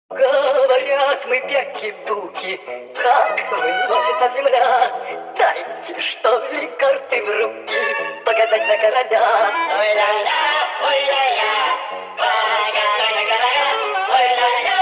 Говорят, мы пяки-буки, как выносится земля. Дайте, что ли, карты в руки, погадать на короля. Ой-ля-ля, ой-ля-ля, погадай на короля. Ой-ля-ля,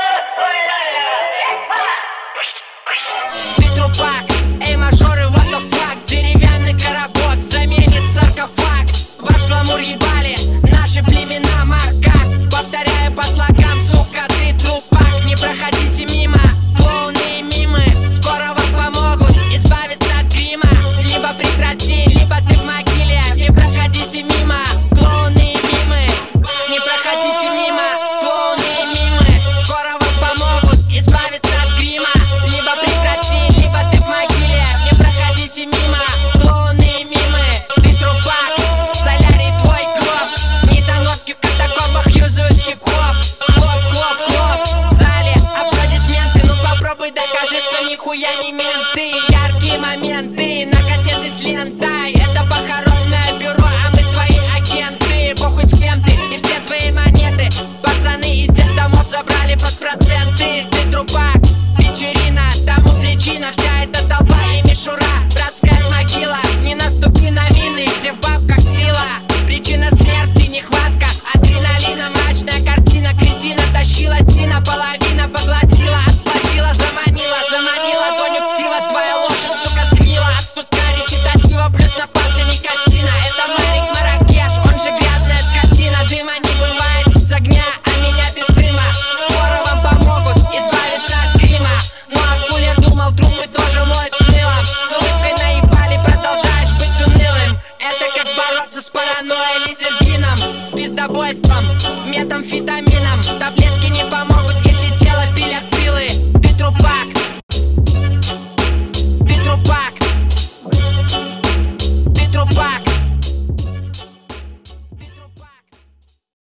ой-ля-ля. Ты трупак, эй, мажоры, what the fuck. Деревянный коробок заменит саркофаг. Ваш гламур ебали наши племена макак. Повторяю по слогам, сука, ты трупак. Не проходите мимо, клоуны и мимы скоро вам помогут избавиться от грима. Либо прекрати, либо ты в могиле. Не проходите мимо, клоуны и мимы. Не проходите мимо, клоуны и мимы скоро вам помогут избавиться от грима. Либо прекрати, либо ты в могиле. Не проходите мимо, клоуны и мимы. Ты трупак, солярий твой гроб. Недоноски в катакомбах юзают хип-хоп. Хлоп-хлоп-хлоп, в зале аплодисменты. Ну попробуй докажи, что нихуя не менты. Яркие моменты на кассеты с лентой. Это похоронное бюро, а мы твои агенты. Похуй с кем ты и все твои монеты. Пацаны из детдомов забрали под проценты. Ты трупак,